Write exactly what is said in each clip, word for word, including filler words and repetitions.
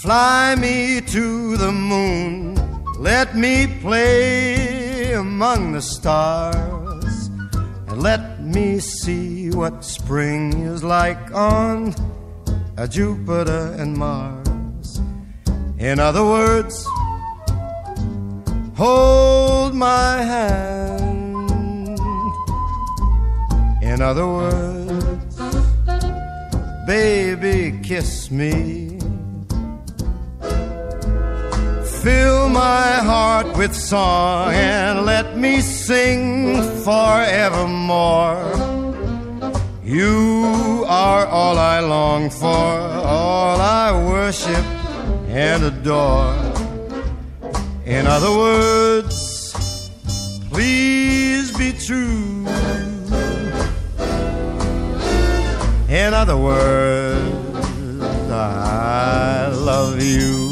Fly me to the moon, let me play among the stars, and let me see what spring is like on a Jupiter and Mars. In other words, hold my hand. In other words, baby, kiss me. Fill my heart with song and let me sing forevermore. You are all I long for, all I worship and adore. In other words, please be true. In other words, I love you.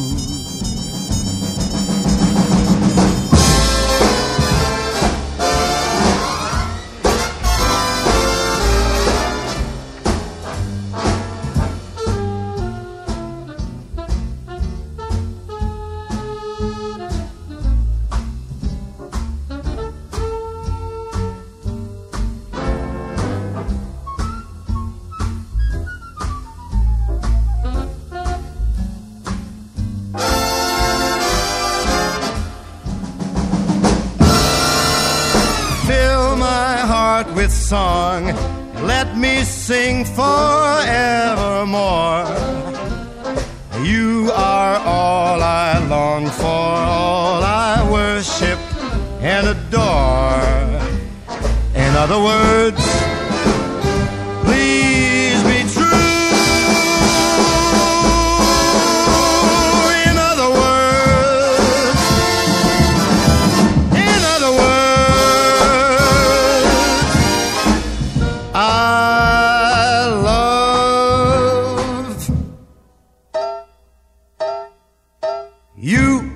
With song, let me sing forevermore. You are all I long for, all I worship and adore. In other words, please be true. In other words, in other words, I love you.